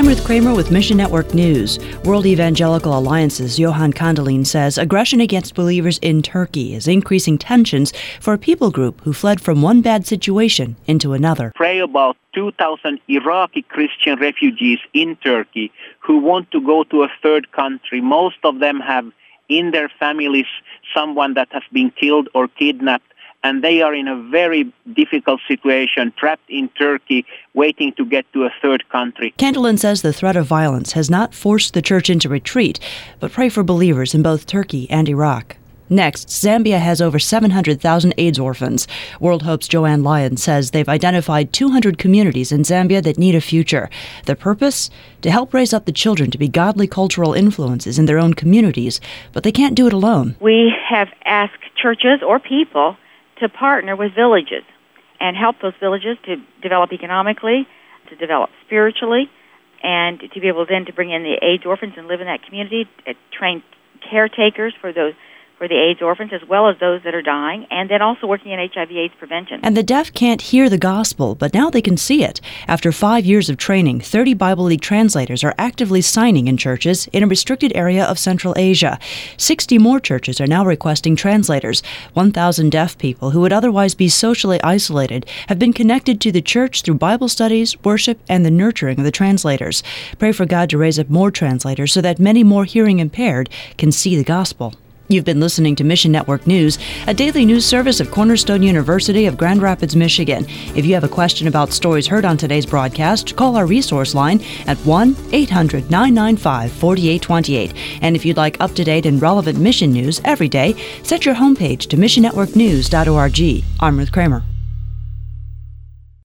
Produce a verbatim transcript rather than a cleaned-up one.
I'm Ruth Kramer with Mission Network News. World Evangelical Alliance's Johan Kandelin says aggression against believers in Turkey is increasing tensions for a people group who fled from one bad situation into another. Pray about two thousand Iraqi Christian refugees in Turkey who want to go to a third country. Most of them have in their families someone that has been killed or kidnapped, and they are in a very difficult situation, trapped in Turkey, waiting to get to a third country. Kandelin says the threat of violence has not forced the church into retreat, but pray for believers in both Turkey and Iraq. Next, Zambia has over seven hundred thousand AIDS orphans. World Hope's Joanne Lyon says they've identified two hundred communities in Zambia that need a future. The purpose? To help raise up the children to be godly cultural influences in their own communities, but they can't do it alone. We have asked churches or people to partner with villages and help those villages to develop economically, to develop spiritually, and to be able then to bring in the AIDS orphans and live in that community, uh, train caretakers for those for the AIDS orphans as well as those that are dying, and then also working in H I V AIDS prevention. And the deaf can't hear the gospel, but now they can see it. After five years of training, thirty Bible League translators are actively signing in churches in a restricted area of Central Asia. sixty more churches are now requesting translators. one thousand deaf people who would otherwise be socially isolated have been connected to the church through Bible studies, worship, and the nurturing of the translators. Pray for God to raise up more translators so that many more hearing impaired can see the gospel. You've been listening to Mission Network News, a daily news service of Cornerstone University of Grand Rapids, Michigan. If you have a question about stories heard on today's broadcast, call our resource line at one eight hundred nine nine five four eight two eight. And if you'd like up-to-date and relevant mission news every day, set your homepage to mission network news dot org. I'm Ruth Kramer.